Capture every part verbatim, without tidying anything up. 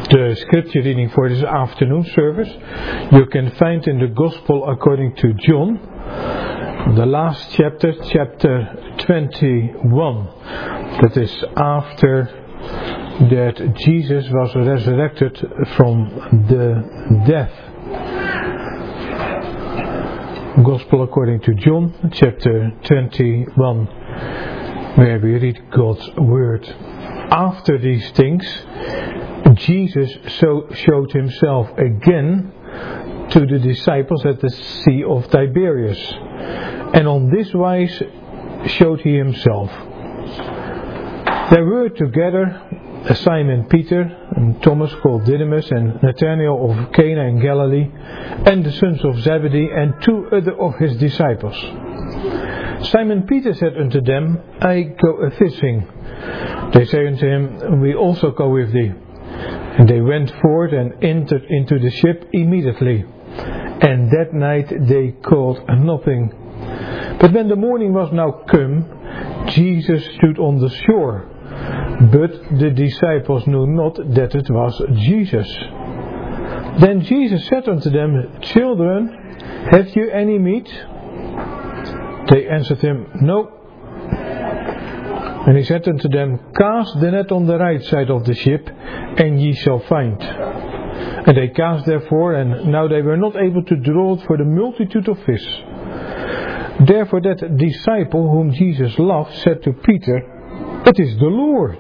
The scripture reading for this afternoon service you can find in the Gospel according to John, the last chapter, chapter twenty-one. That is after that Jesus was resurrected from the death. Gospel according to John, chapter twenty-one, where we read God's word. After these things, Jesus so showed himself again to the disciples at the Sea of Tiberias, and on this wise showed he himself. There were together Simon Peter, and Thomas called Didymus, and Nathanael of Cana in Galilee, and the sons of Zebedee, and two other of his disciples. Simon Peter said unto them, I go a-fishing. They say unto him, We also go with thee. And they went forth and entered into the ship immediately. And that night they caught nothing. But when the morning was now come, Jesus stood on the shore. But the disciples knew not that it was Jesus. Then Jesus said unto them, Children, have you any meat? They answered him, No. And he said unto them, Cast the net on the right side of the ship, and ye shall find. And they cast therefore, and now they were not able to draw it for the multitude of fish. Therefore that disciple whom Jesus loved said to Peter, It is the Lord.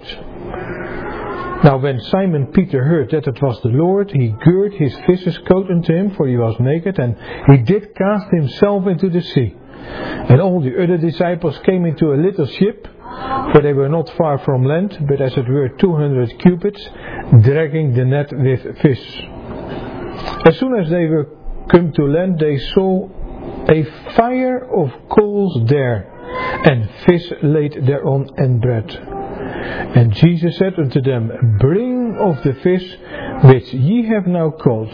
Now when Simon Peter heard that it was the Lord, he girt his fisher's coat unto him, for he was naked, and he did cast himself into the sea. And all the other disciples came into a little ship, for they were not far from land, but as it were two hundred cubits, dragging the net with fish. As soon as they were come to land, they saw a fire of coals there, and fish laid thereon, and bread. And Jesus said unto them, Bring of the fish which ye have now caught.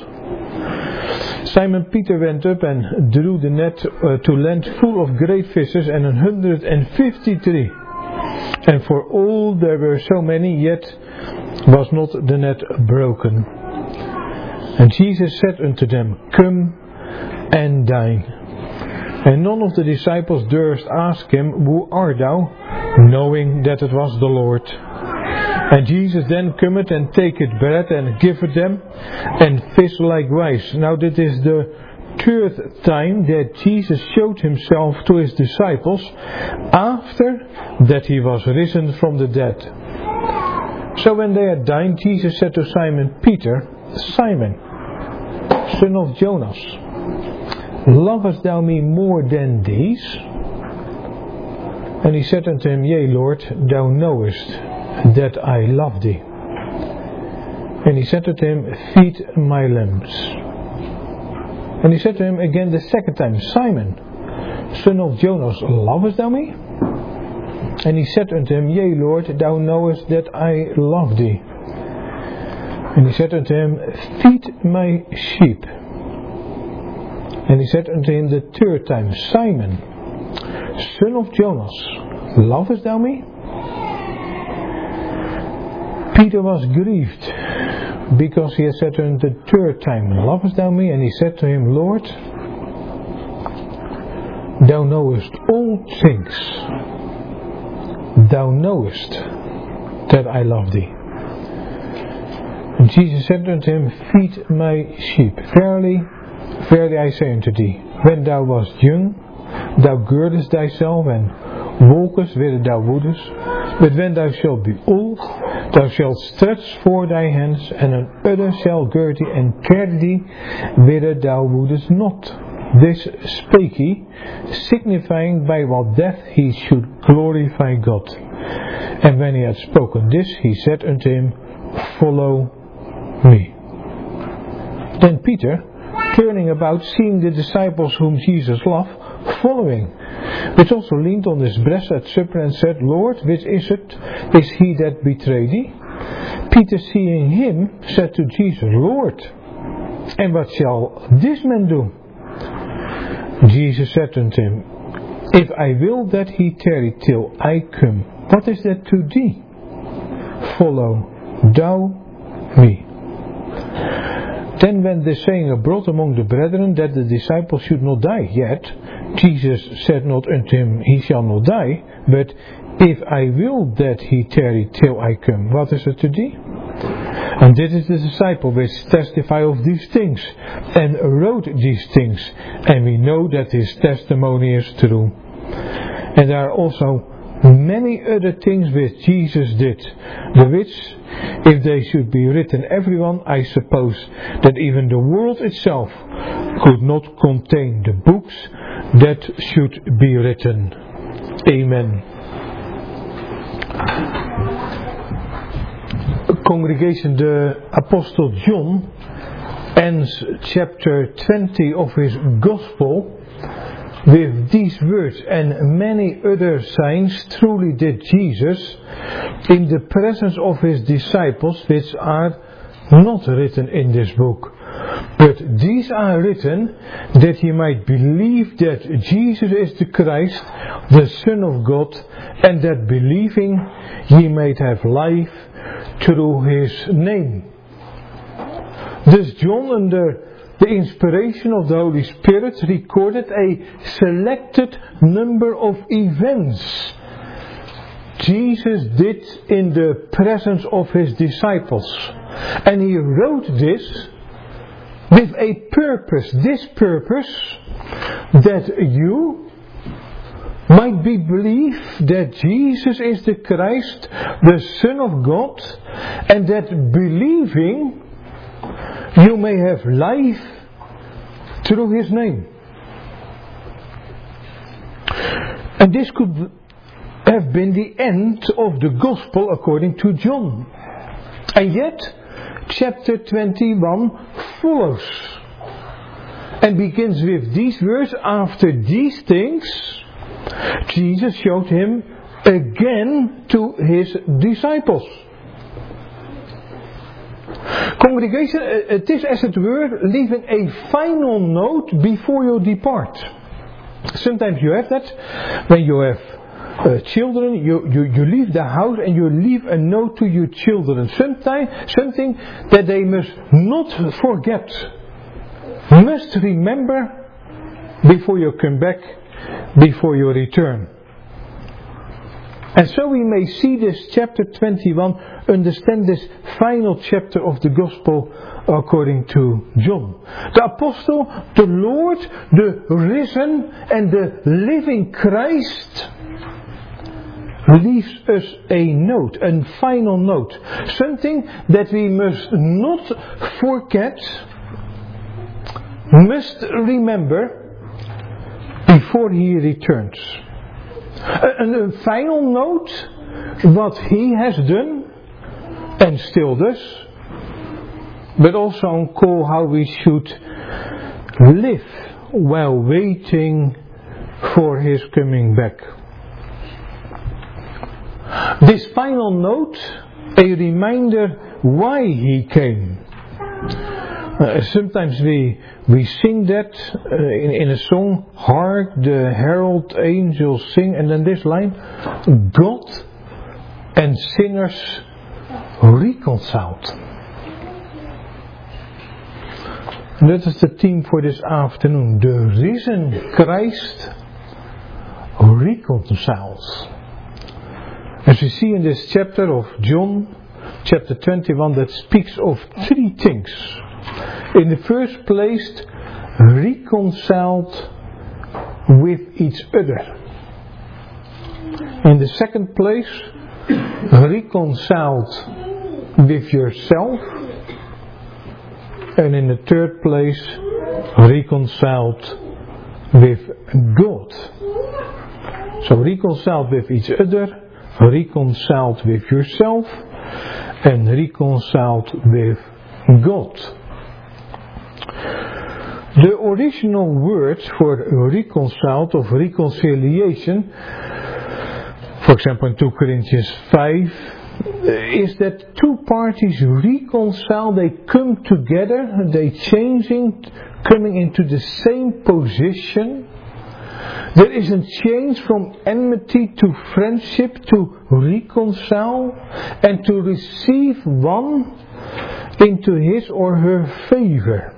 Simon Peter went up and drew the net uh, to land full of great fishes, and an hundred and fifty-three. And for all there were so many, yet was not the net broken. And Jesus said unto them, Come and dine. And none of the disciples durst ask him, Who art thou? Knowing that it was the Lord. And Jesus then cometh and taketh bread and giveth them, and fish likewise. Now this is the third time that Jesus showed himself to his disciples after that he was risen from the dead. So when they had dined, Jesus said to Simon Peter, Simon, son of Jonas, lovest thou me more than these? And he said unto him, Yea, Lord, thou knowest that I love thee. And he said unto him, Feed my lambs. And he said to him again the second time, Simon, son of Jonas, lovest thou me? And he said unto him, Yea, Lord, thou knowest that I love thee. And he said unto him, Feed my sheep. And he said unto him the third time, Simon, son of Jonas, lovest thou me? Peter was grieved, because he had said to him the third time, Lovest thou me? And he said to him, Lord, thou knowest all things. Thou knowest that I love thee. And Jesus said unto him, Feed my sheep. Verily, verily I say unto thee, when thou wast young, thou girdest thyself, and walkest whither thou wouldest. But when thou shalt be old, thou shalt stretch forth thy hands, and an other shall gird thee and carry thee whither thou wouldest not. This spake he, signifying by what death he should glorify God. And when he had spoken this, he said unto him, Follow me. Then Peter, turning about, seeing the disciples whom Jesus loved, following, which also leaned on his breast at supper, and said, Lord, which is it? Is he that betrayed thee? Peter, seeing him, said to Jesus, Lord, and what shall this man do? Jesus said unto him, If I will that he tarry till I come, what is that to thee? Follow thou me. Then went the saying abroad among the brethren that the disciples should not die. Yet Jesus said not unto him, He shall not die, but if I will that he tarry till I come, what is it to thee? And this is the disciple which testify of these things, and wrote these things, and we know that his testimony is true. And there are also many other things which Jesus did, the which, if they should be written everyone, I suppose that even the world itself could not contain the books that should be written. Amen. Congregation, the Apostle John ends chapter twenty of his Gospel with these words, and many other signs truly did Jesus in the presence of his disciples, which are not written in this book. But these are written that ye might believe that Jesus is the Christ, the Son of God, and that believing ye might have life through his name. Thus John, under the inspiration of the Holy Spirit, recorded a selected number of events Jesus did in the presence of his disciples. And he wrote this with a purpose. This purpose, that you might be believe that Jesus is the Christ, the Son of God, and that believing you may have life through his name. And this could have been the end of the Gospel according to John. And yet, chapter twenty-one follows and begins with these words, after these things Jesus showed him again to his disciples. Congregation, it is as it were leaving a final note before you depart. Sometimes you have that when you have uh, children, you, you, you leave the house and you leave a note to your children. Sometime, something that they must not forget, must remember before you come back, before you return. And so we may see this chapter twenty-one, understand this final chapter of the Gospel according to John. The Apostle, the Lord, the risen and the living Christ, leaves us a note, a final note. Something that we must not forget, must remember before he returns. And a final note, what he has done and still does, but also on call how we should live while waiting for his coming back. This final note, a reminder why he came. Uh, sometimes we we sing that uh, in, in a song, hark the herald angels sing, and then this line, God and sinners reconciled. And that is the theme for this afternoon. The risen Christ reconciles. As we see in this chapter of John, chapter twenty-one, that speaks of three things. In the first place, reconciled with each other. In the second place, reconciled with yourself. And in the third place, reconciled with God. So reconciled with each other, reconciled with yourself, and reconciled with God. The original word for reconciled, of reconciliation, for example in two Corinthians five, is that two parties reconcile, they come together, they changing, coming into the same position. There is a change from enmity to friendship, to reconcile, and to receive one into his or her favor.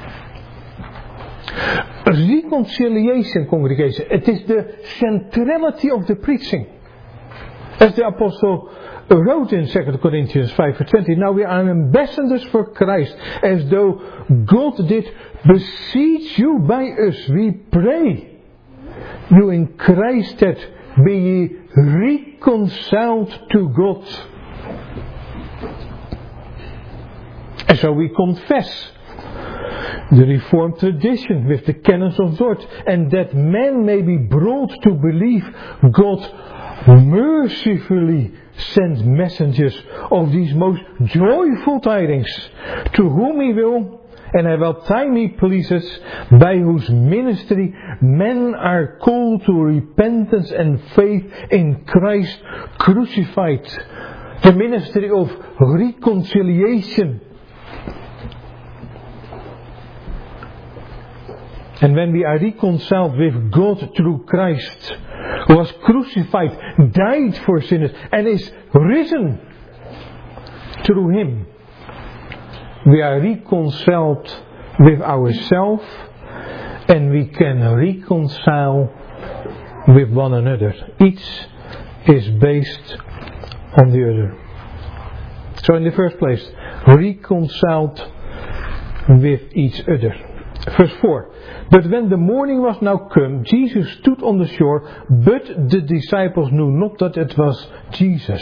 Reconciliation, congregation, it is the centrality of the preaching. As the apostle wrote in Second Corinthians five twenty, now we are ambassadors for Christ, as though God did beseech you by us. We pray you in Christ that be ye reconciled to God. And so we confess the Reformed tradition with the canons of Dort, and that men may be brought to believe God mercifully sent messengers of these most joyful tidings, to whom he will, and at what time he pleases, by whose ministry men are called to repentance and faith in Christ crucified. The ministry of reconciliation. And when we are reconciled with God through Christ, who was crucified, died for sinners, and is risen through him, we are reconciled with ourselves, and we can reconcile with one another. Each is based on the other. So in the first place, reconciled with each other. Verse four. But when the morning was now come, Jesus stood on the shore, but the disciples knew not that it was Jesus.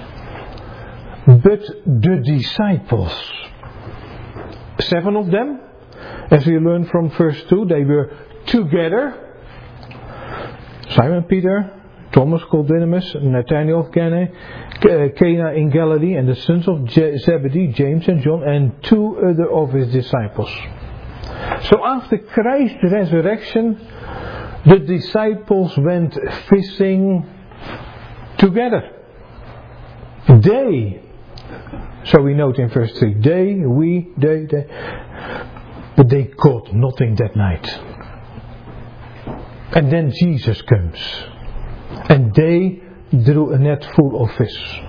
But the disciples, seven of them, as we learn from verse two, they were together. Simon Peter, Thomas called Didymus, Nathanael of Cana, Cana in Galilee, and the sons of Zebedee, James and John, and two other of his disciples. So after Christ's resurrection, the disciples went fishing together. They, so we note in verse three, they, we, they, they, but they caught nothing that night. And then Jesus comes, and they drew a net full of fish.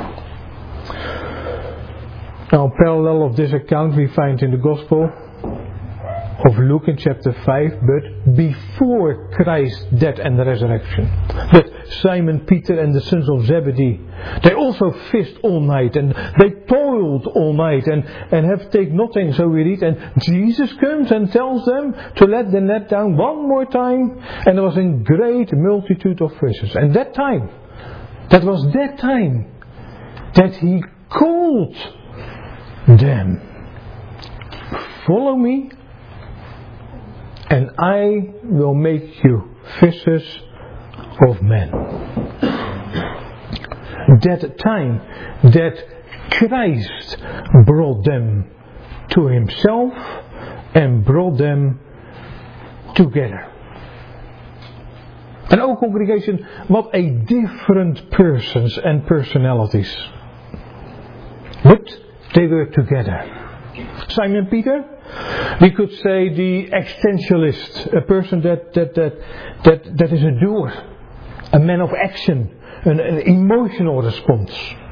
Now, parallel of this account we find in the Gospel of Luke in chapter five, but before Christ's death and resurrection, that Simon Peter and the sons of Zebedee, they also fished all night, and they toiled all night, and, and have taken nothing, so we read, and Jesus comes and tells them to let the net down one more time, and there was a great multitude of fishes. And that time, that was that time, that he called them, follow me, and I will make you fishers of men. That time that Christ brought them to himself and brought them together. And oh congregation, what a different persons and personalities. But they were together. Simon Peter, we could say the existentialist, a person that that that that, that is a doer, a man of action, an, an emotional response.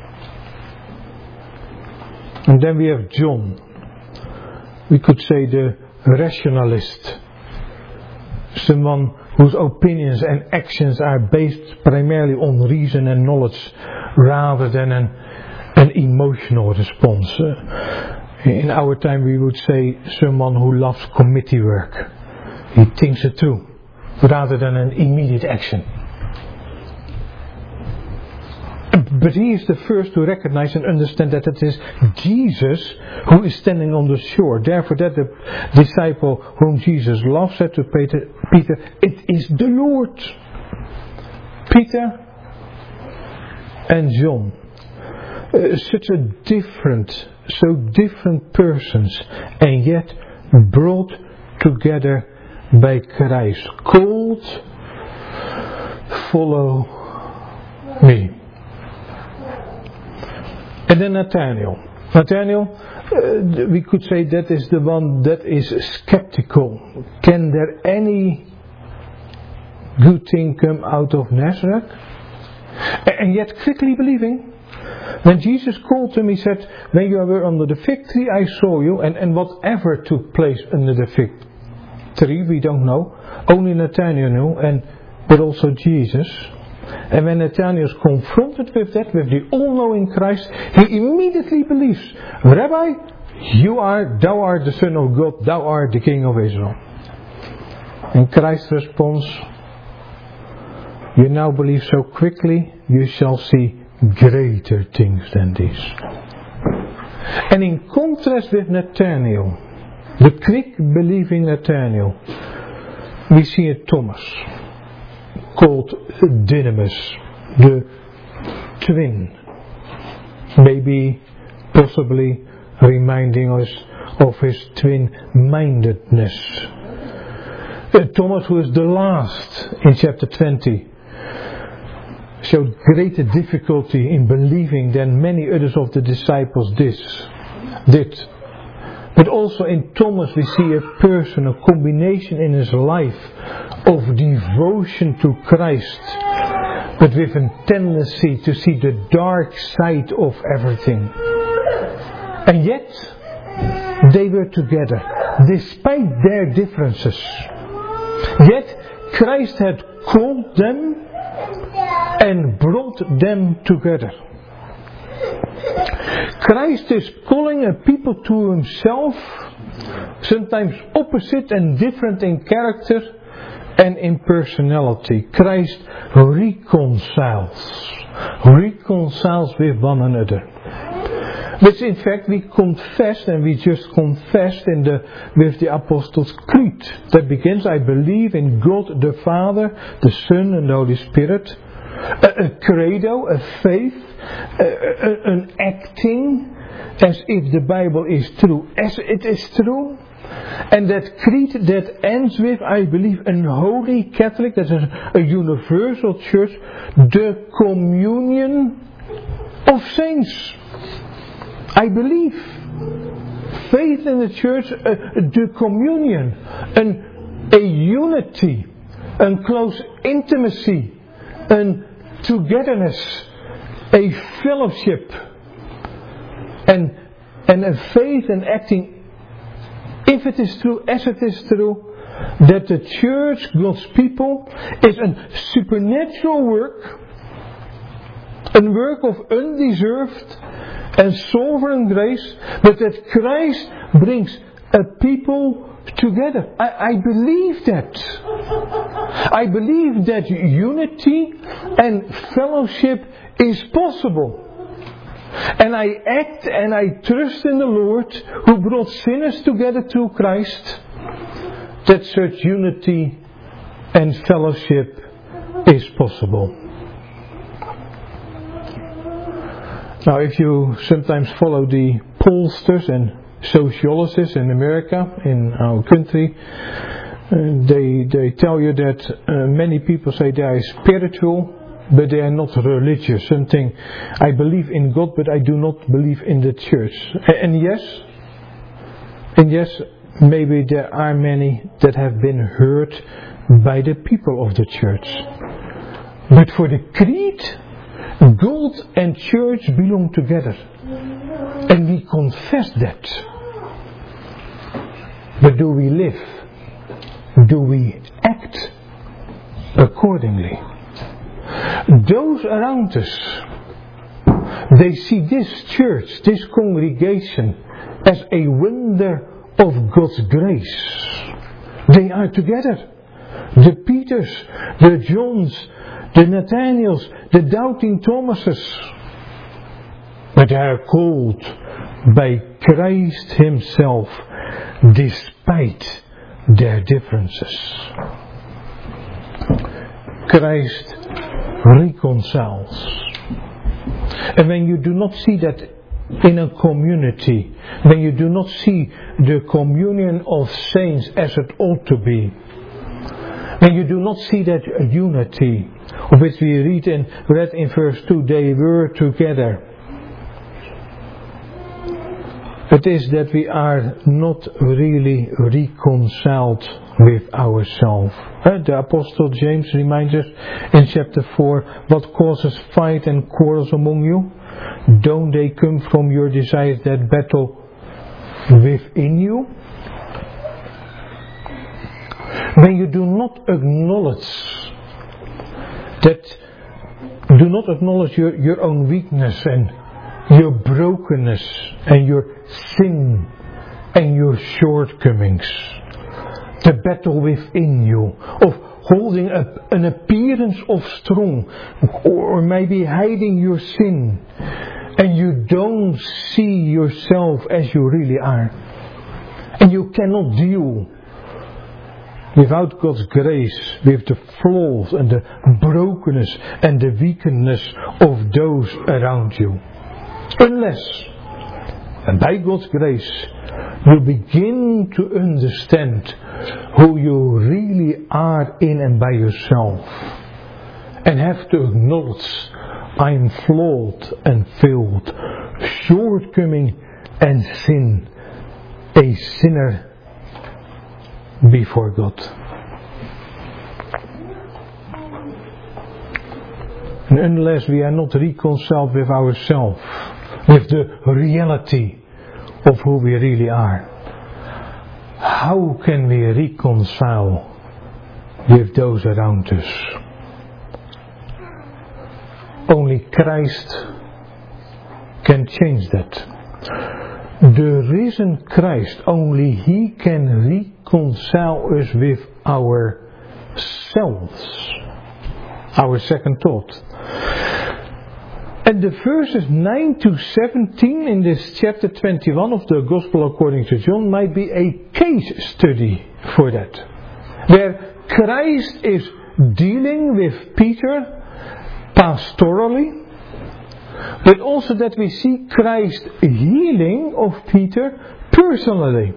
And then we have John, we could say the rationalist, someone whose opinions and actions are based primarily on reason and knowledge rather than an, an emotional response. Uh, In our time we would say someone who loves committee work. He thinks it through rather than an immediate action. But he is the first to recognize and understand that it is Jesus who is standing on the shore. Therefore that the disciple whom Jesus loved said to Peter, Peter, it is the Lord. Peter and John. Uh, such a different So different persons, and yet brought together by Christ. Called, follow me. And then Nathanael. Nathanael, uh, we could say that is the one that is skeptical. Can there any good thing come out of Nazareth? And yet quickly believing. When Jesus called him, he said, when you were under the fig tree, I saw you, and, and whatever took place under the fig tree, we don't know. Only Nathanael knew, and but also Jesus. And when Nathanael is confronted with that, with the all-knowing Christ, he immediately believes, Rabbi, you are, thou art the Son of God, thou art the King of Israel. And Christ responds, you now believe so quickly, you shall see greater things than these. And in contrast with Nathanael, the quick believing Nathanael, we see a Thomas, called Didymus, the twin, maybe, possibly reminding us of his twin-mindedness. Uh, Thomas, who is the last in chapter twenty, showed greater difficulty in believing than many others of the disciples did. But also in Thomas we see a person, a combination in his life of devotion to Christ, but with a tendency to see the dark side of everything. And yet they were together, despite their differences. Yet Christ had called them and brought them together. Christ is calling a people to himself, sometimes opposite and different in character and in personality. Christ reconciles, reconciles with one another. Which in fact we confessed, and we just confessed in the with the Apostles' Creed. That begins, I believe in God the Father, the Son and the Holy Spirit. A, a credo, a faith, a, a, an acting as if the Bible is true, as it is true. And that creed that ends with, I believe, a holy Catholic, that is a universal church, the communion of saints. I believe. Faith in the church, uh, the communion, an, a unity, a close intimacy, a togetherness, a fellowship, and, and a faith and acting, if it is true, as it is true, that the church, God's people, is a supernatural work, a work of undeserved and sovereign grace, but that Christ brings a people together. I, I believe that. I believe that unity and fellowship is possible. And I act and I trust in the Lord, who brought sinners together through Christ, that such unity and fellowship is possible. Now, if you sometimes follow the pollsters and sociologists in America, in our country, uh, they they tell you that uh, many people say they are spiritual, but they are not religious. Something, I believe in God, but I do not believe in the church. And yes, and yes, maybe there are many that have been hurt by the people of the church. But for the creed, God and church belong together. And we confess that. But do we live? Do we act accordingly? Those around us, they see this church, this congregation, as a wonder of God's grace. They are together. The Peters, the Johns, the Nathaniels, the doubting Thomases. But they are called by Christ Himself, despite their differences. Christ reconciles. And when you do not see that in a community, when you do not see the communion of saints as it ought to be, when you do not see that unity, of which we read in, read in verse two, they were together. It is that we are not really reconciled with ourselves. The Apostle James reminds us in chapter four, what causes fight and quarrels among you? don't they come from your desires that battle within you? When you do not acknowledge that, do not acknowledge your, your own weakness and your brokenness and your sin and your shortcomings, the battle within you of holding up an appearance of strong, or maybe hiding your sin, and you don't see yourself as you really are, and you cannot deal without God's grace with the flaws and the brokenness and the weakness of those around you. Unless, and by God's grace, you begin to understand who you really are in and by yourself, and have to acknowledge, I am flawed and failed, shortcoming and sin, a sinner before God. And unless we are not reconciled with ourselves, with the reality of who we really are, how can we reconcile with those around us? Only Christ can change that. The risen Christ, only He can reconcile us with ourselves. Our second thought. And the verses nine to seventeen in this chapter twenty-one of the Gospel according to John might be a case study for that. Where Christ is dealing with Peter pastorally, but also that we see Christ healing of Peter personally.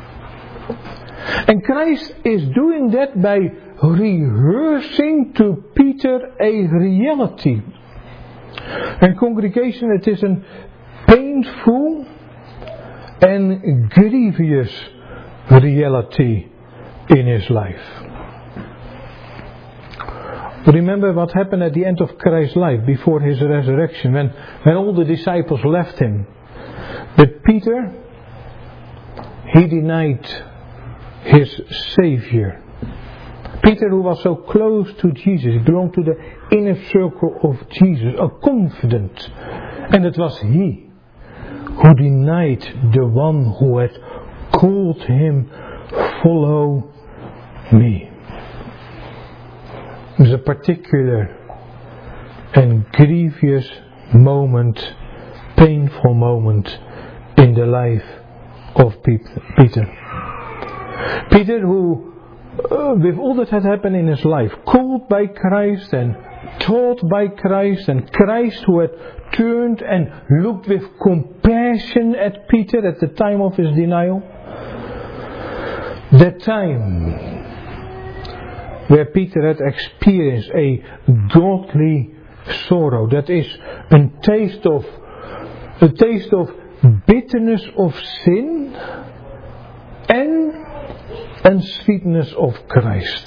And Christ is doing that by rehearsing to Peter a reality. And congregation, it is a painful and grievous reality in his life. Remember what happened at the end of Christ's life, before his resurrection, when, when all the disciples left him. But Peter, he denied his Savior. Peter, who was so close to Jesus, belonged to the inner circle of Jesus, a confidant. And it was he who denied the one who had called him, follow me. It was a particular and grievous moment, painful moment in the life of Peter. Peter, who Uh, with all that had happened in his life, called by Christ and taught by Christ, and Christ who had turned and looked with compassion at Peter at the time of his denial. That time where Peter had experienced a godly sorrow, that is a taste of a taste of bitterness of sin and and sweetness of Christ.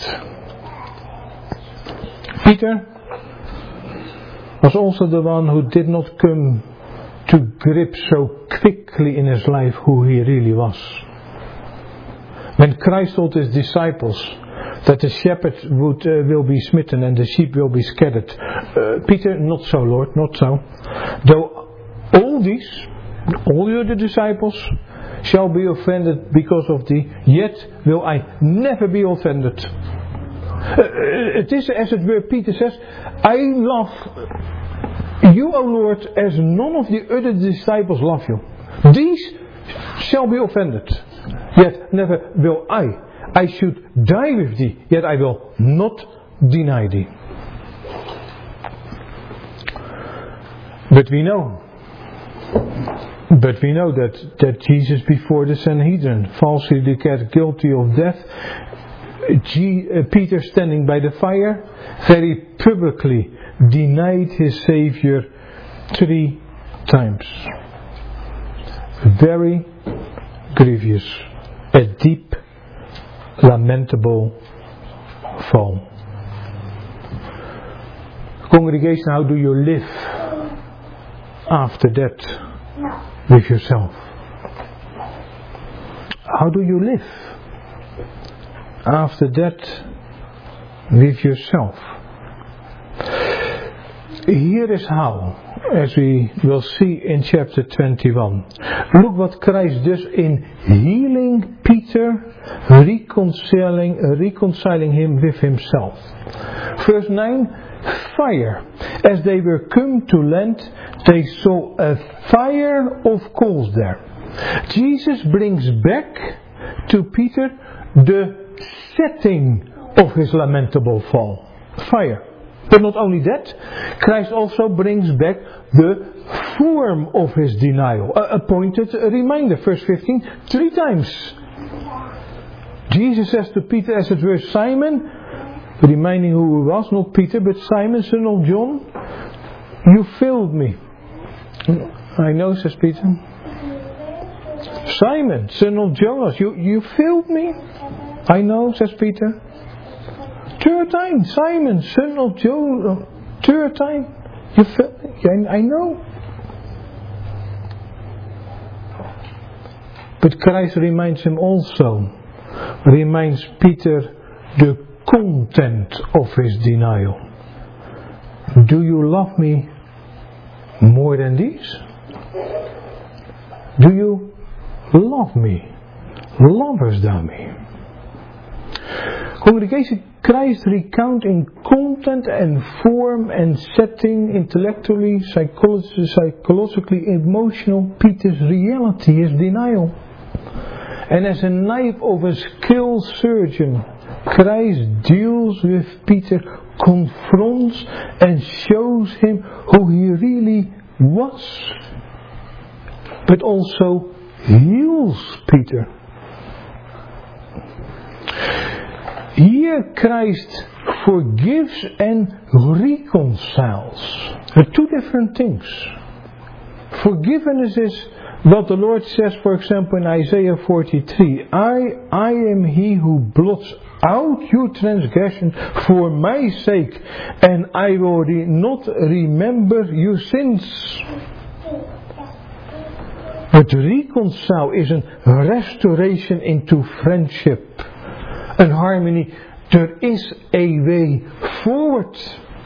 Peter was also the one who did not come to grip so quickly in his life who he really was. When Christ told his disciples that the shepherd would uh, will be smitten and the sheep will be scattered, uh, Peter, not so, Lord, not so. Though all these, all the other disciples shall be offended because of thee, yet will I never be offended. Uh, it is as it were, Peter says, I love you, O Lord, as none of the other disciples love you. These shall be offended, yet never will I. I should die with thee, yet I will not deny thee. But we know But we know that, that Jesus, before the Sanhedrin, falsely declared guilty of death. G, uh, Peter, standing by the fire, very publicly denied his Savior three times. Very grievous, a deep, lamentable fall. Congregation, how do you live after that with yourself? How do you live after that with yourself? Here is how, as we will see in chapter twenty-one. Look what Christ does in healing Peter, reconciling, reconciling him with himself. Verse nine, fire. As they were come to land, they saw a fire of coals there. Jesus brings back to Peter the setting of his lamentable fall. Fire. But not only that, Christ also brings back the form of his denial. A appointed reminder, verse fifteen, three times. Jesus says to Peter, as it were, Simon, reminding who he was, not Peter, but Simon, son of John, you failed me. I know, says Peter. Simon, son of Jonas, you, you failed me. I know, says Peter. Third time, Simon, son of Jonas. Third time, you failed me. I, I know. But Christ reminds him also, reminds Peter the content of his denial. Do you love me more than these? Do you love me? Lovest thou me? Congregation, Christ recounts in content and form and setting, intellectually, psychologically, psychologically, emotional, Peter's reality, his denial. And as a knife of a skilled surgeon, Christ deals with Peter, confronts and shows him who he really was, but also heals Peter. Here Christ forgives and reconciles. There are two different things. Forgiveness is what the Lord says, for example, in Isaiah forty-three. I, I am he who blots out your transgression for my sake, and I will re- not remember your sins. But reconcile is a restoration into friendship and harmony. There is a way forward.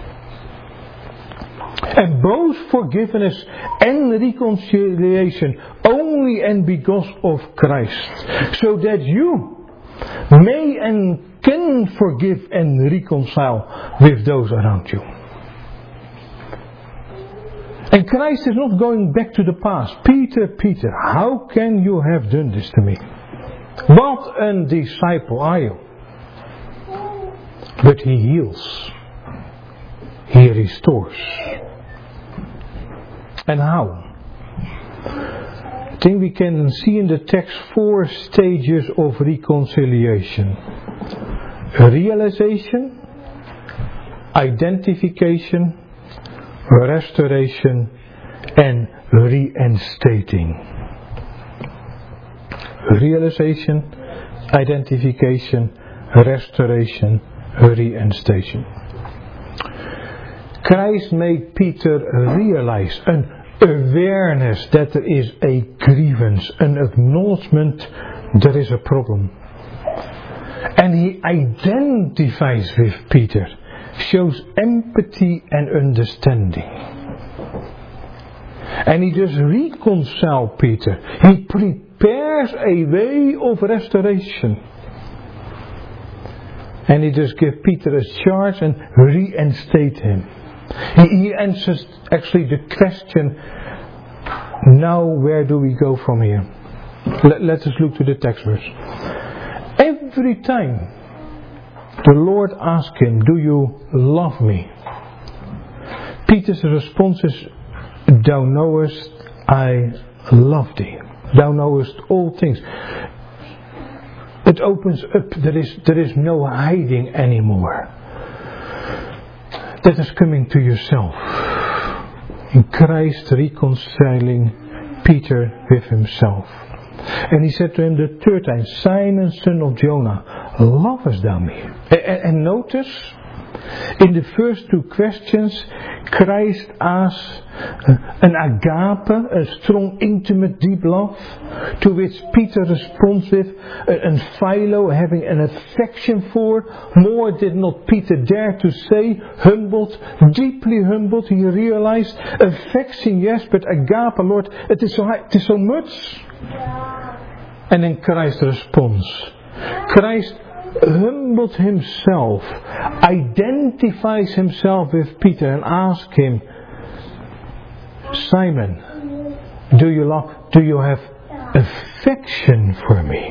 And both forgiveness and reconciliation only and because of Christ. So that you may and can forgive and reconcile with those around you. And Christ is not going back to the past. Peter, Peter, how can you have done this to me? What a disciple are you? But he heals. He restores. And how? I think we can see in the text four stages of reconciliation. Realization, identification, restoration, and reinstating. Realization, identification, restoration, reinstatation. Christ made Peter realize an awareness that there is a grievance, an acknowledgement there is a problem. And he identifies with Peter, shows empathy and understanding. And he does reconcile Peter. He prepares a way of restoration. And he does give Peter a charge and reinstate him. He, he answers actually the question, now where do we go from here? Let, let us look to the text verse. Every time the Lord asks him, do you love me? Peter's response is, thou knowest I love thee. Thou knowest all things. It opens up, there is, there is no hiding anymore. That is coming to yourself. In Christ reconciling Peter with himself. And he said to him the third time, Simon, son of Jonah, lovest thou me? And, and notice, In the first two questions, Christ asks an agape, a strong, intimate, deep love, to which Peter responds with an philo, having an affection for. More did not Peter dare to say, humbled, deeply humbled. He realized, affection, yes, but agape, Lord, it is so high, it is so much. And then Christ responds. Christ humbled himself, identifies himself with Peter and asks him, Simon, do you love, do you have affection for me?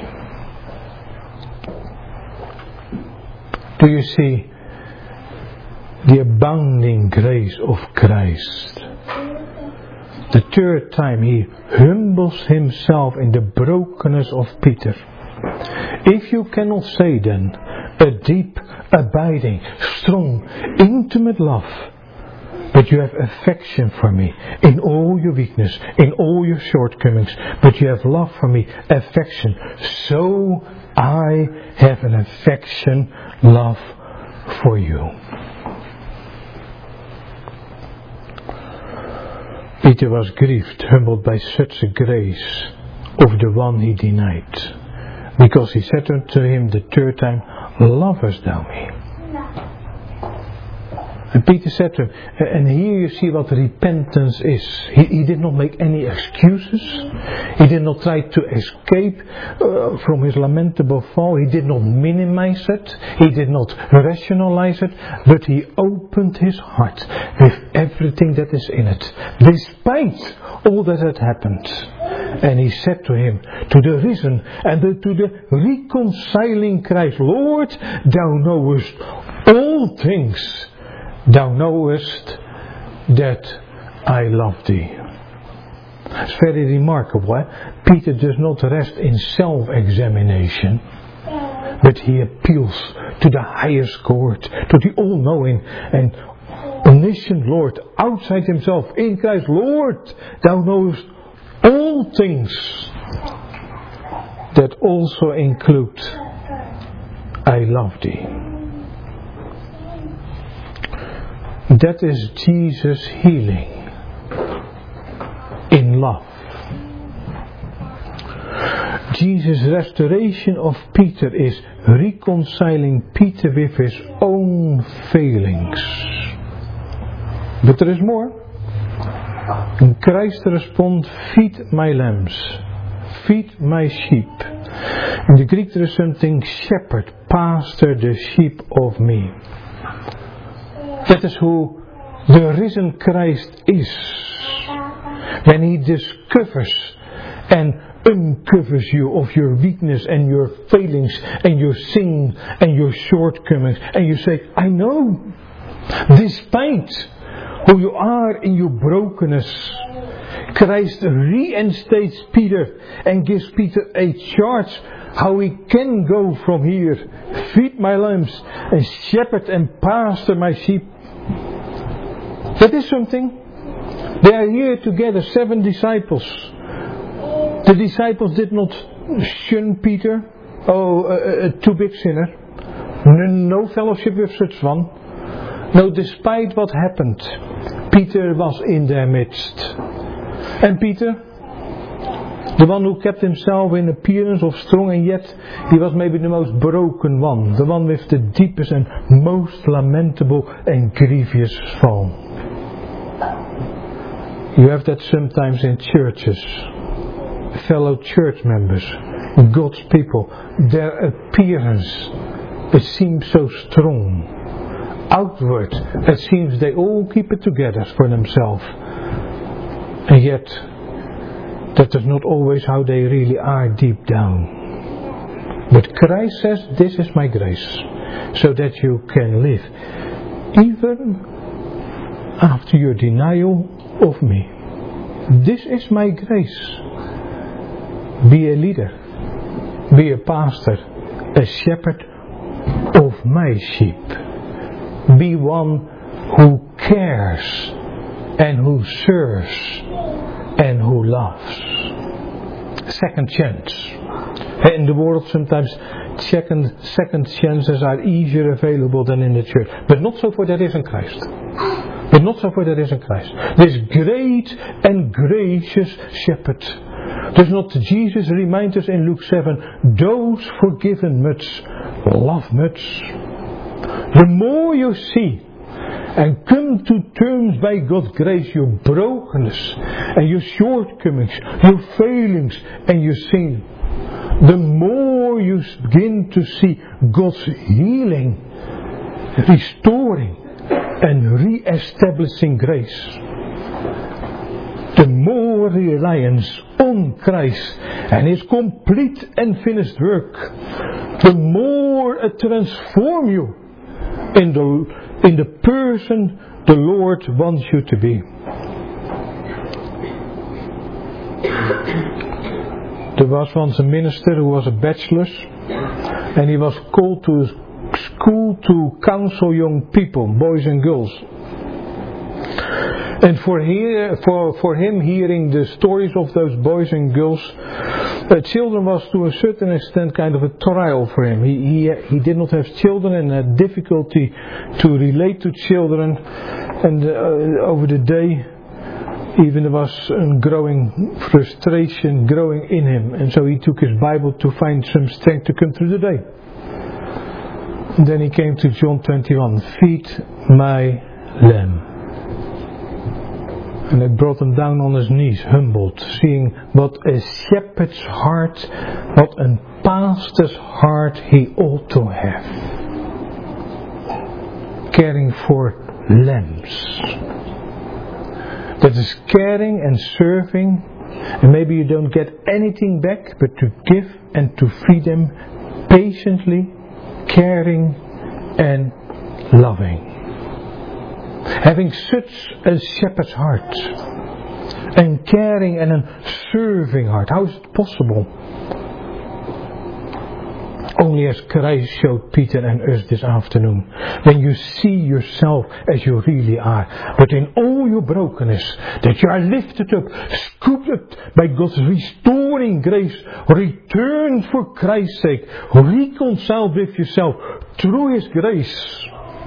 Do you see the abounding grace of Christ? The third time he humbles himself in the brokenness of Peter. If you cannot say then a deep, abiding, strong, intimate love, but you have affection for me in all your weakness, in all your shortcomings, but you have love for me, affection, so I have an affection, love for you. Peter was grieved, humbled by such a grace of the one he denied. Because he said unto him the third time, lovest thou me? And Peter said to him, and here you see what repentance is. He, he did not make any excuses. He did not try to escape uh, from his lamentable fall. He did not minimize it. He did not rationalize it. But he opened his heart with everything that is in it. Despite all that had happened. And he said to him, to the risen and the, to the reconciling Christ, Lord, thou knowest all things. Thou knowest that I love thee. It's very remarkable. Eh? Peter does not rest in self-examination, but he appeals to the highest court, to the all-knowing and omniscient Lord, outside himself, in Christ. Lord, thou knowest all things. That also include I love thee. That is Jesus' healing in love. Jesus' restoration of Peter is reconciling Peter with his own failings. But there is more. And Christ responds, feed my lambs, feed my sheep. In the Greek there is something, shepherd, pastor the sheep of me. That is who the risen Christ is. When he discovers and uncovers you of your weakness and your failings and your sin and your shortcomings, and you say, I know, despite who you are in your brokenness, Christ reinstates Peter and gives Peter a charge how he can go from here, feed my lambs and shepherd and pastor my sheep. That is something. They are here together, seven disciples. The disciples did not shun Peter. Oh, a, a too big sinner. No, no fellowship with such one. No, despite what happened, Peter was in their midst. And Peter, the one who kept himself in appearance of strong, and yet he was maybe the most broken one. The one with the deepest and most lamentable and grievous fall. You have that sometimes in churches. Fellow church members, God's people, their appearance, it seems so strong. Outward, it seems they all keep it together for themselves. And yet, that is not always how they really are deep down. But Christ says, this is my grace, so that you can live, even after your denial of me. This is my grace. Be a leader, be a pastor, a shepherd of my sheep. Be one who cares and who serves and who loves. Second chance. In the world sometimes second, second chances are easier available than in the church. But not so for that is in Christ. But not so for that is in Christ. This great and gracious shepherd. Does not Jesus remind us in Luke seven, those forgiven much, love much. The more you see and come to terms by God's grace, your brokenness and your shortcomings, your failings and your sin, the more you begin to see God's healing, restoring and re-establishing grace, the more reliance on Christ and His complete and finished work, the more it transforms you in the, in the person the Lord wants you to be. There was once a minister who was a bachelor, and he was called to school to counsel young people, boys and girls. And for, hear, for, for him hearing the stories of those boys and girls, uh, children was to a certain extent kind of a trial for him. He, he, he did not have children and had difficulty to relate to children. And uh, over the day, even there was a growing frustration growing in him. And so he took his Bible to find some strength to come through the day. And then he came to John twenty-one, feed my lamb. And it brought him down on his knees, humbled, seeing what a shepherd's heart, what a pastor's heart he ought to have. Caring for lambs. That is caring and serving, and maybe you don't get anything back, but to give and to feed them patiently, caring and loving. Having such a shepherd's heart and caring and a serving heart. How is it possible? Only as Christ showed Peter and us this afternoon. When you see yourself as you really are, but in all your brokenness, that you are lifted up, scooped up by God's restoring grace, returned for Christ's sake, reconciled with yourself through His grace.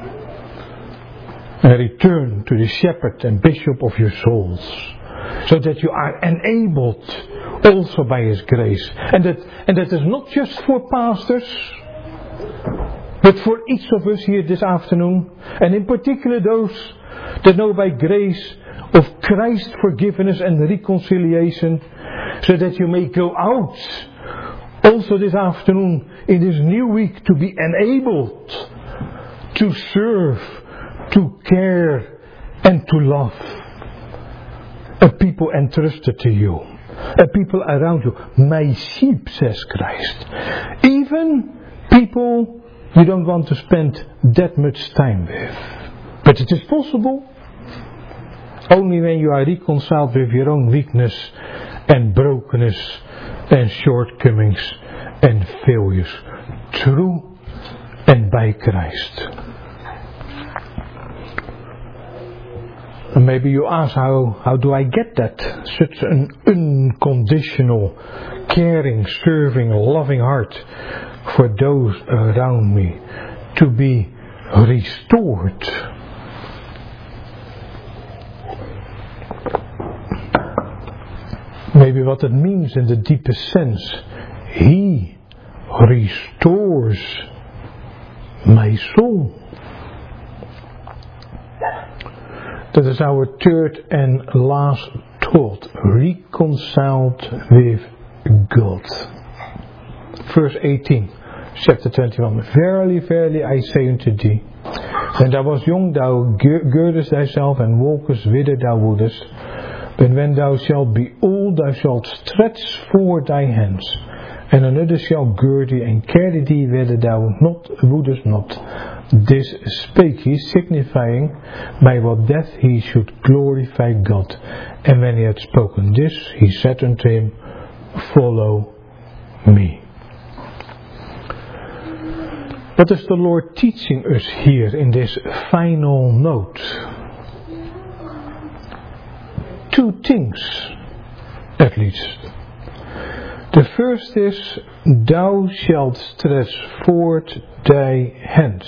And return to the shepherd and bishop of your souls, so that you are enabled also by His grace. And that, and that is not just for pastors, but for each of us here this afternoon, and in particular those that know by grace of Christ's forgiveness and reconciliation, so that you may go out also this afternoon in this new week to be enabled to serve, to care and to love a people entrusted to you, a people around you. My sheep, says Christ. Even people you don't want to spend that much time with. But it is possible only when you are reconciled with your own weakness and brokenness and shortcomings and failures, through and by Christ. And maybe you ask, how, how do I get that? Such an unconditional, caring, serving, loving heart for those around me to be restored. Maybe what it means in the deepest sense, He restores my soul. That is our third and last thought. Reconciled with God. Verse eighteen, chapter twenty-one. Verily, verily, I say unto thee, when thou wast young, thou girdest thyself and walkest whither thou wouldest. But when thou shalt be old, thou shalt stretch forth thy hands, and another shall gird thee and carry thee whither thou not wouldest not. This spake he, signifying by what death he should glorify God. And when he had spoken this, he said unto him, Follow me. What is the Lord teaching us here in this final note? Two things, at least. The first is, thou shalt stretch forth thy hands.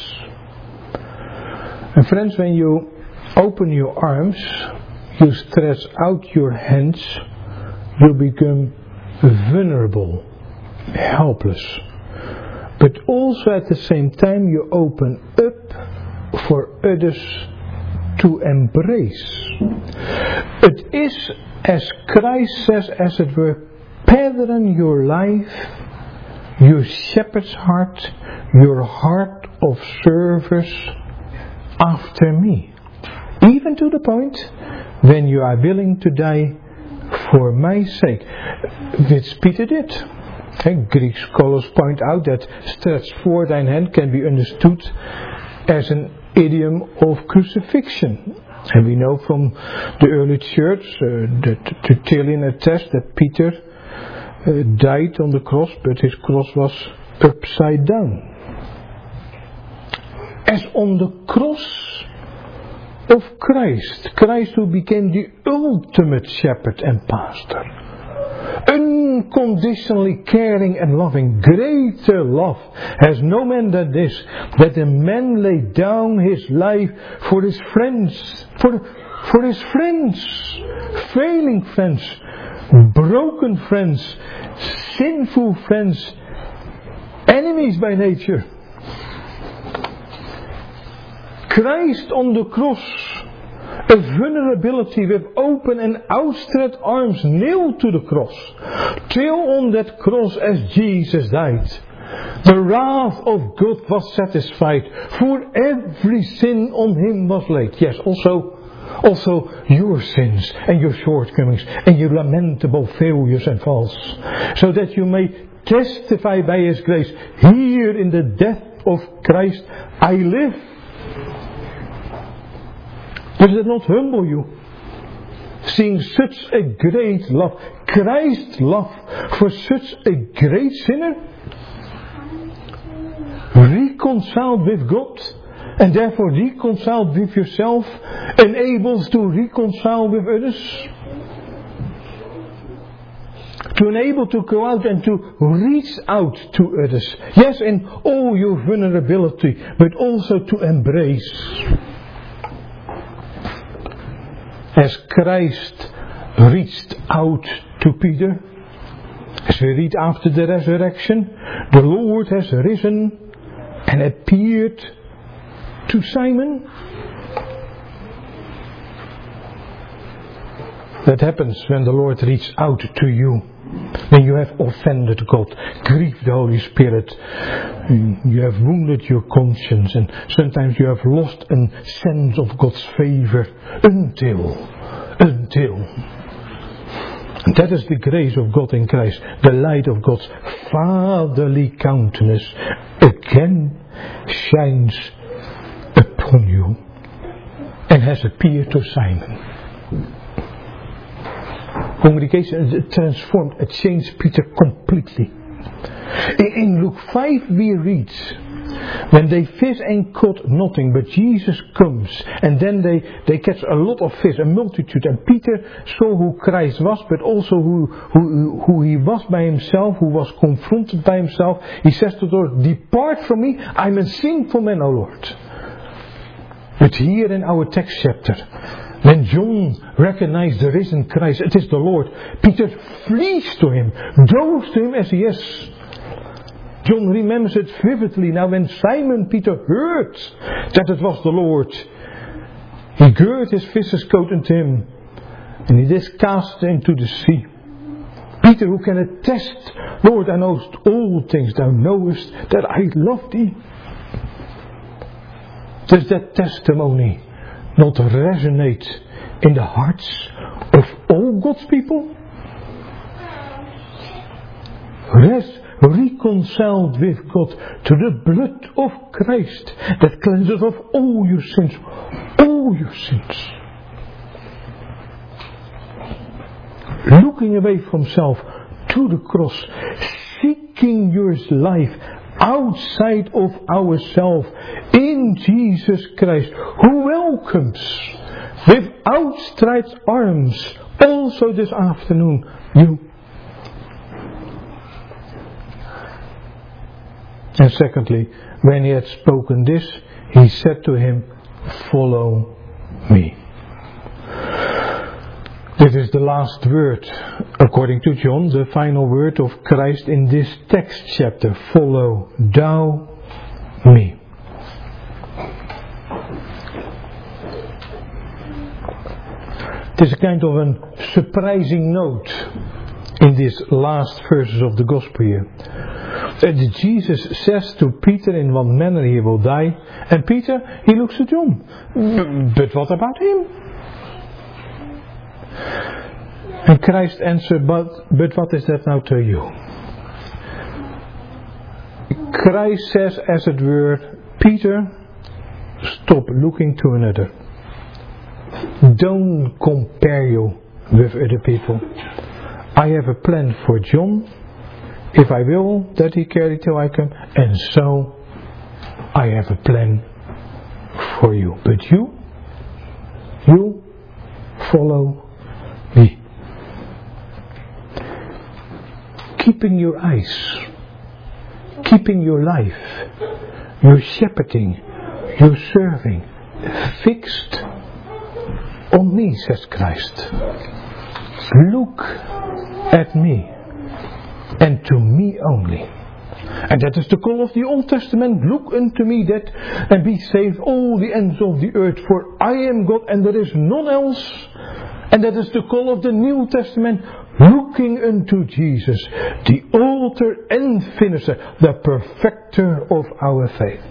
And friends, when you open your arms, you stretch out your hands, you become vulnerable, helpless. But also at the same time you open up for others to embrace. It is, as Christ says, as it were, pattern your life, your shepherd's heart, your heart of service after me. Even to the point when you are willing to die for my sake. Which Peter did. Okay, Greek scholars point out that stretch forth thine hand can be understood as an idiom of crucifixion. And we know from the early church uh, that Tertullian attests that Peter uh, died on the cross, but his cross was upside down. As on the cross of Christ, Christ who became the ultimate shepherd and pastor, unconditionally caring and loving, greater love has no man than this, that a man lay down his life for his friends, for, for his friends, failing friends, broken friends, sinful friends, enemies by nature. Christ on the cross, a vulnerability with open and outstretched arms nailed to the cross. Till on that cross as Jesus died, the wrath of God was satisfied, for every sin on him was laid. Yes, also, also your sins and your shortcomings and your lamentable failures and faults, so that you may testify by his grace, here in the death of Christ I live. Does it not humble you? Seeing such a great love, Christ's love for such a great sinner, reconciled with God, and therefore reconciled with yourself, and able to reconcile with others, to enable to go out and to reach out to others. Yes, in all your vulnerability, but also to embrace. As Christ reached out to Peter, as we read after the resurrection, the Lord has risen and appeared to Simon. That happens when the Lord reaches out to you. When you have offended God, grieved the Holy Spirit, you have wounded your conscience, and sometimes you have lost a sense of God's favor until, until. And that is the grace of God in Christ, the light of God's fatherly countenance again shines upon you and has appeared to Simon. Congregation, it transformed, it changed Peter completely. In, in Luke five we read, when they fish and caught nothing, but Jesus comes, and then they, they catch a lot of fish, a multitude, and Peter saw who Christ was, but also who, who, who he was by himself, who was confronted by himself. He says to the Lord, depart from me, I'm a sinful man, O Lord. But here in our text chapter, when John recognized the risen Christ, it is the Lord, Peter flees to him, goes to him as he is. John remembers it vividly. Now when Simon Peter heard that it was the Lord, he girt his fisher's coat unto him, and he is cast into the sea. Peter, who can attest, Lord, I know all things, thou knowest that I love thee. Does that testimony not resonate in the hearts of all God's people? Res- reconciled with God to the blood of Christ that cleanses of all your sins, all your sins. Looking away from self to the cross, seeking your life outside of ourselves in Jesus Christ, who welcomes with outstretched arms also this afternoon you. And secondly, when he had spoken this, he said to him, "Follow me." This is the last word, according to John, the final word of Christ in this text chapter. Follow thou me. It is a kind of a surprising note in these last verses of the Gospel here. That Jesus says to Peter, in one manner he will die, and Peter, he looks at John. But what about him? And Christ answered, but, but what is that now to you? Christ says, as it were, Peter, stop looking to another. Don't compare you with other people. I have a plan for John, if I will, that he carry till I come, and so I have a plan for you. But you, you follow me. Keeping your eyes, keeping your life, your shepherding, your serving fixed on me, says Christ. Look at me, and to me only. And that is the call of the Old Testament. Look unto me that and be saved all the ends of the earth, for I am God and there is none else. And that is the call of the New Testament. Looking unto Jesus, the author and finisher, the perfecter of our faith.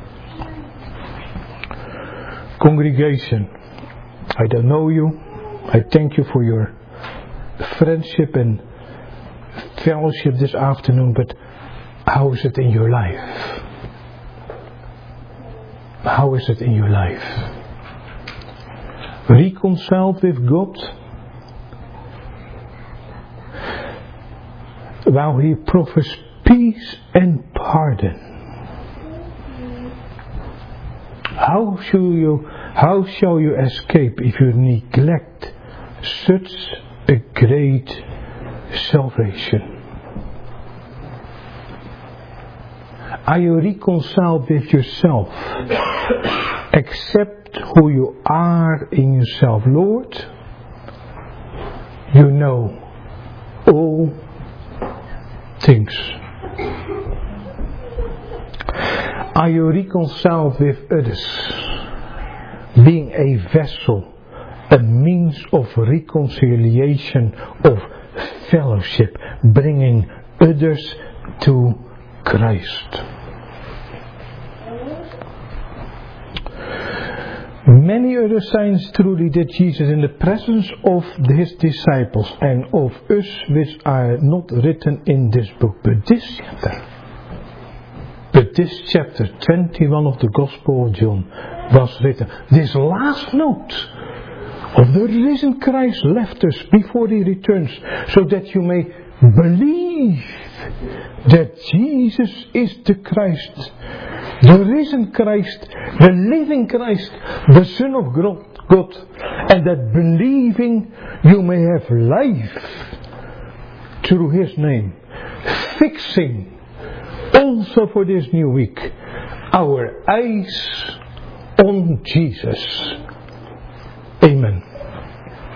Congregation, I don't know you. I thank you for your friendship and fellowship this afternoon, but how is it in your life? How is it in your life? Reconciled with God? While he proffers peace and pardon. How shall you, how shall you escape if you neglect such a great salvation? Are you reconciled with yourself? Accept who you are in yourself. Lord, you know all things. Are you reconciled with others? Being a vessel, a means of reconciliation, of fellowship, bringing others to Christ. Many other signs truly did Jesus in the presence of his disciples and of us, which are not written in this book. But this chapter, but this chapter twenty-one of the Gospel of John was written. This last note of the risen Christ left us before he returns, so that you may believe that Jesus is the Christ, the risen Christ, the living Christ, the Son of God, and that believing you may have life through his name. Fixing also for this new week our eyes on Jesus. Amen.